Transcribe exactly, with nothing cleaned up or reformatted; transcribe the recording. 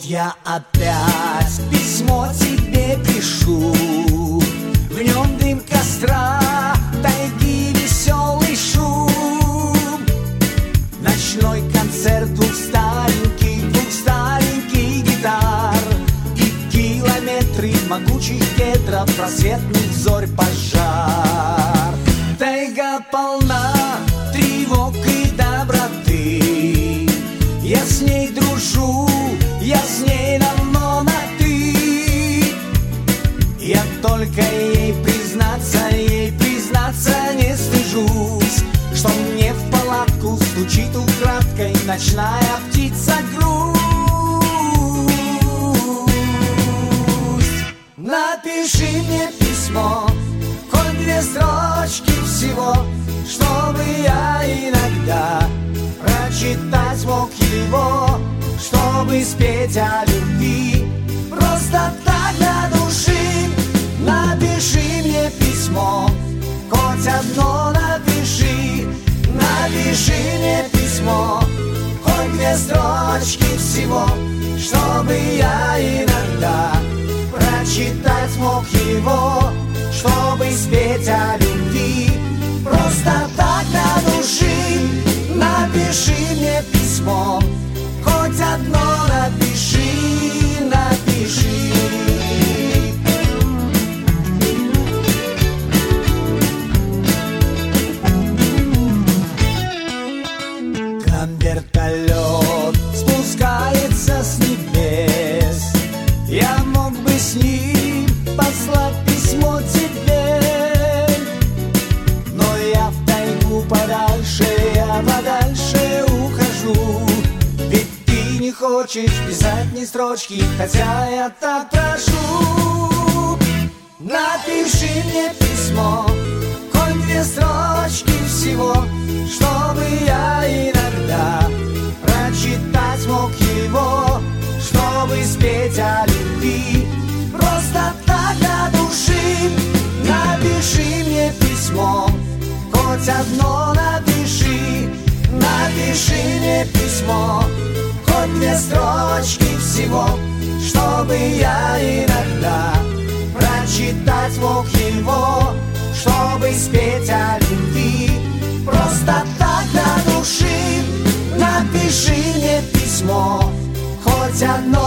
Я опять письмо тебе пишу, в нем дым костра, тайги, веселый шум. Ночной концерт двух стареньких, двух стареньких гитар и километры могучих кедров, просветных зорь пожар. Тайга полна тревог и доброты, я с ней дружу, я с ней давно на «ты». Я только ей признаться, ей признаться не стыжусь, что мне в палатку стучит украдкой ночная птица грусть. Напиши мне письмо, хоть две строчки всего, чтобы я иногда прочитать мог его, чтобы спеть о любви, просто так для души. Напиши мне письмо, хоть одно напиши. Напиши мне письмо, хоть две строчки всего, чтобы я иногда прочитать мог его, чтобы спеть о любви, просто так для души. Напиши мне письмо, хоть одно напиши, напиши. Там вертолет спускается с небес, я мог бы с ним послать письмо тебе, но я в тайгу подальше, я подальше ухожу. Не хочешь писать ни строчки, хотя я так прошу. Напиши мне письмо, хоть две строчки всего, чтобы я иногда прочитать мог его, чтобы спеть о любви, просто так для души. Напиши мне письмо, хоть одно напиши. Напиши мне письмо, хоть две строчки всего, чтобы я иногда прочитать мог его, чтобы спеть о любви, просто так для души. Напиши мне письмо, хоть одно